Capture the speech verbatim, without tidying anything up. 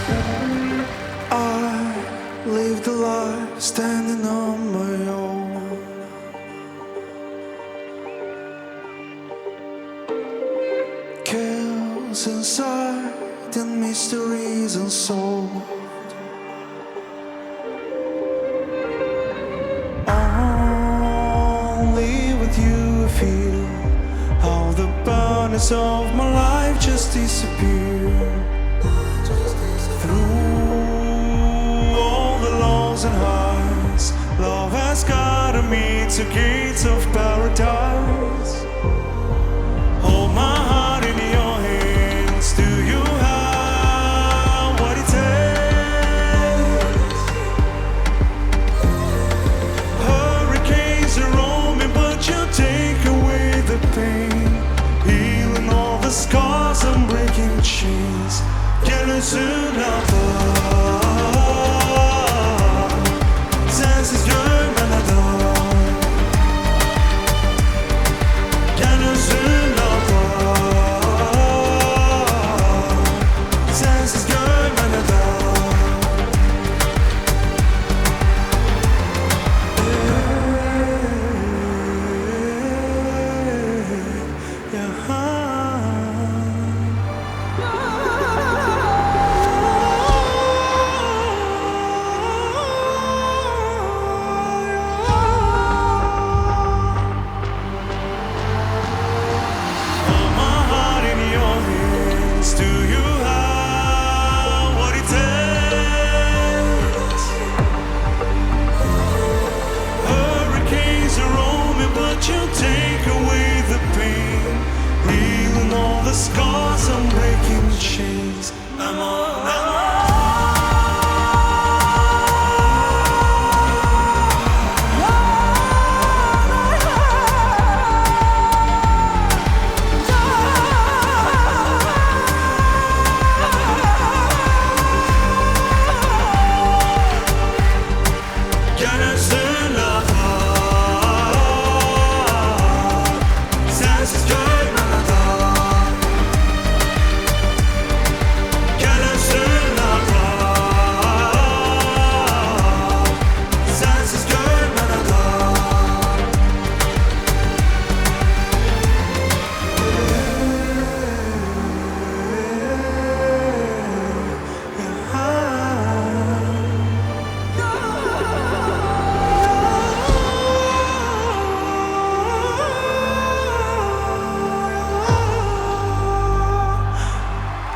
I lived a life standing on my own. Chaos inside and mysteries unsolved. Only with you I feel how the burdens of my life just disappear. Through all the lows and highs, love has guided me to gates of paradise. Hold my heart in your hands. Do you have what it takes? Hurricanes are roaming, but you take away the pain, healing all the scars and breaking chains. Getting to another.